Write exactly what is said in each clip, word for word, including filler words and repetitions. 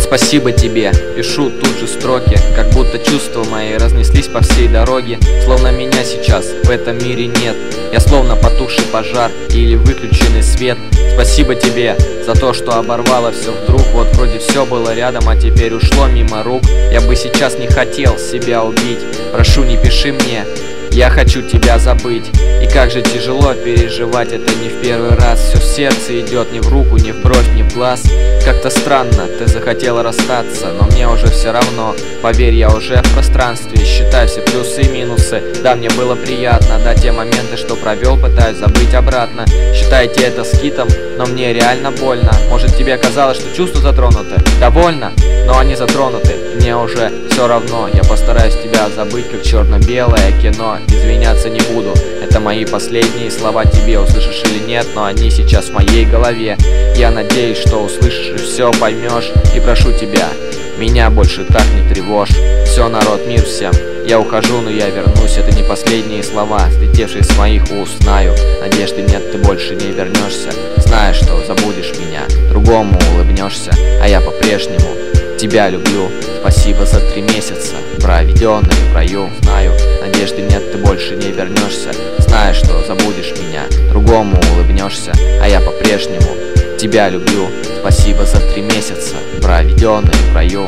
Спасибо тебе, пишу тут же строки, как будто чувства мои разнеслись по всей дороге. Словно меня сейчас в этом мире нет, я словно потухший пожар или выключенный свет. Спасибо тебе за то, что оборвало все вдруг. Вот вроде все было рядом, а теперь ушло мимо рук. Я бы сейчас не хотел себя убить, прошу, не пиши мне, я хочу тебя забыть. И как же тяжело переживать это не в первый раз. Все в сердце идет, не в руку, не в бровь, не в глаз. Как-то странно, ты захотела расстаться, но мне уже все равно. Поверь, я уже в пространстве, считай все плюсы и минусы. Да, мне было приятно, да, те моменты, что провел, пытаюсь забыть обратно. Считайте это скитом, но мне реально больно. Может, тебе казалось, что чувства затронуты? Довольно, но они затронуты, мне уже все равно. Я постараюсь тебя забыть, как черно-белое кино. Извиняться не буду, это мои последние слова тебе, услышишь или нет, но они сейчас в моей голове. Я надеюсь, что услышишь и все поймешь. И прошу тебя, меня больше так не тревожь. Все, народ, мир всем, я ухожу, но я вернусь. Это не последние слова, слетевшие с моих уст. Знаю, надежды нет, ты больше не вернешься. Знаю, что забудешь меня, другому улыбнешься, а я по-прежнему тебя люблю. Спасибо за три месяца, проведенные в раю. Знаю, надежды нет, ты больше не вернешься. Знаю, что забудешь меня, другому улыбнешься, а я по-прежнему тебя люблю. Спасибо за три месяца, проведенные в раю.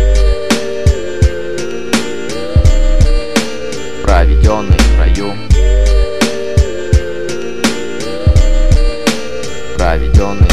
Проведенные в раю. Проведенные